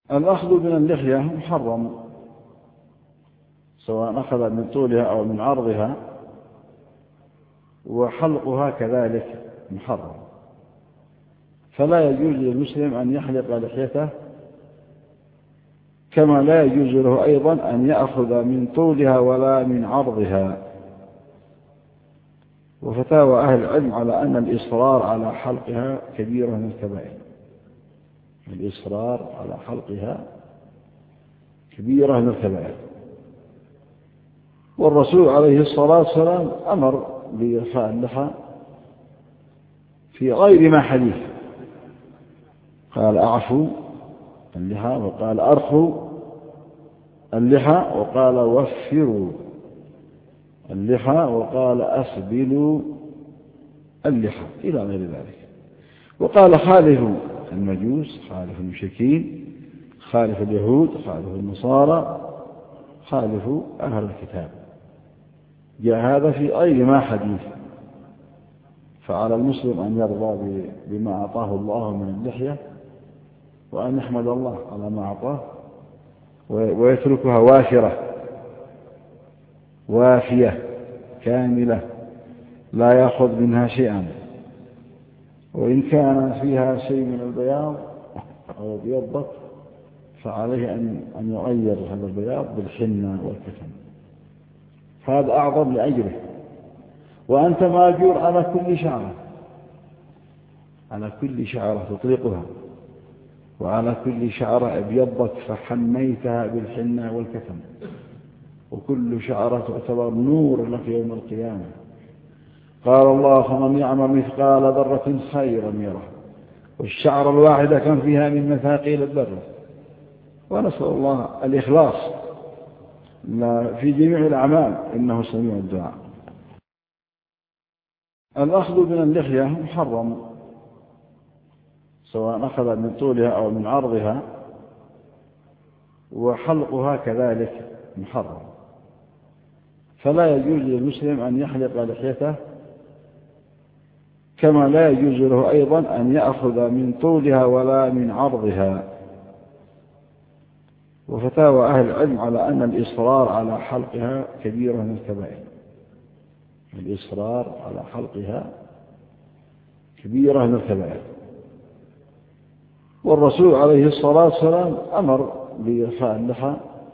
الأخذ من اللحية محرم، سواء أخذ من طولها أو من عرضها، وحلقها كذلك محرم. فلا يجوز للمسلم أن يحلق لحيته، كما لا يجوز له أيضا أن يأخذ من طولها ولا من عرضها. وفتاوى أهل العلم على أن الإصرار على حلقها كبيرة من الكبائر. الإصرار على حلقها كبيرة من الكبائر. والرسول عليه الصلاة والسلام أمر بإرخاء اللحى في غير ما حديث، قال أعفوا اللحى، وقال أرخوا اللحى، وقال وفروا اللحى، وقال أسبلوا اللحى، إلى غير ذلك. وقال خالفوا المجوس، خالفوا المشركين، خالفوا اليهود، خالفوا النصارى، خالفوا أهل الكتاب. جاء هذا في غير ما حديث. فعلى المسلم أن يرضى بما أعطاه الله من اللحية، وأن يحمد الله على ما أعطاه، ويتركها وافرة وافية كاملة لا يأخذ منها شيئا. وإن كان فيها شيء من البياض أو ابيضت، فعليه أن يغير هذا البياض بالحنة والكتم، فهذا أعظم لأجره. وأنت ماجور على كل شعرة، على كل شعرة تطلقها، وعلى كل شعرة ابيضت فحميتها بالحنة والكتم، وكل شعرة تعتبر نور لك يوم القيامة. قال الله: فمن يعمل مثقال ذرة خيرا يره. والشعر الواحدة كم فيها من مثاقيل الذرة. ونسأل الله الإخلاص في جميع الأعمال، إنه سميع الدعاء. الأخذ من اللحية محرم، سواء أخذ من طولها أو من عرضها، وحلقها كذلك محرم. فلا يجوز للمسلم أن يحلق لحيته، كما لا يجوز له أيضا أن يأخذ من طولها ولا من عرضها. وفتاوى أهل العلم على أن الإصرار على حلقها كبيرة من الكبائر. الإصرار على حلقها كبيرة من الكبائر. والرسول عليه الصلاة والسلام أمر بإرخاء اللحى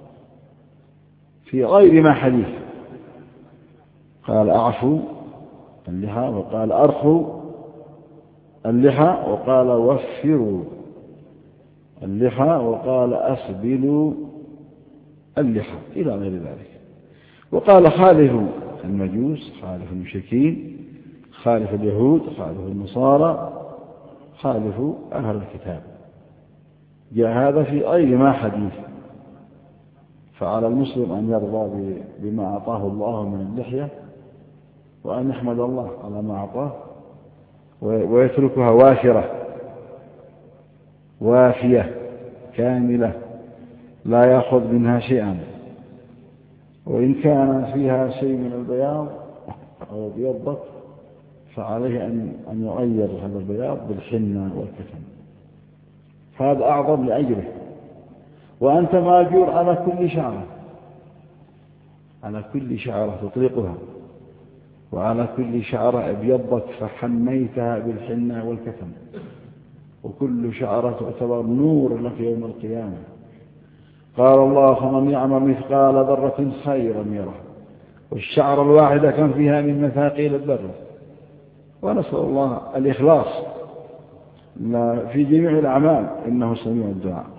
في غير ما حديث، قال أعفوا اللحى، وقال أرخوا اللحى، وقال وفروا اللحى، وقال أسبلوا اللحى، إلى غير ذلك. وقال خالفوا المجوس، خالفوا المشركين، خالفوا اليهود، خالفوا النصارى، خالفوا أهل الكتاب. جاء هذا في غير ما حديث. فعلى المسلم أن يرضى بما أعطاه الله من اللحية، وأن يحمد الله على ما أعطاه، ويتركها وافرة وافية كاملة لا يأخذ منها شيئا. وإن كان فيها شيء من البياض أو ابيضت، فعليه أن يغير هذا البياض بالحنة والكتم، فهذا أعظم لأجره. وأنت ماجور على كل شعرة، على كل شعرة تطلقها، وعلى كل شعرة ابيضت فحميتها بالحنة والكتم، وكل شعرة تعتبر نور لك يوم القيامة. قال الله: فمن يعمل مثقال ذرة خيرا يره. والشعر الواحدة كم فيها من مثاقيل الذرة. ونسأل الله الإخلاص في جميع الأعمال، إنه سميع الدعاء.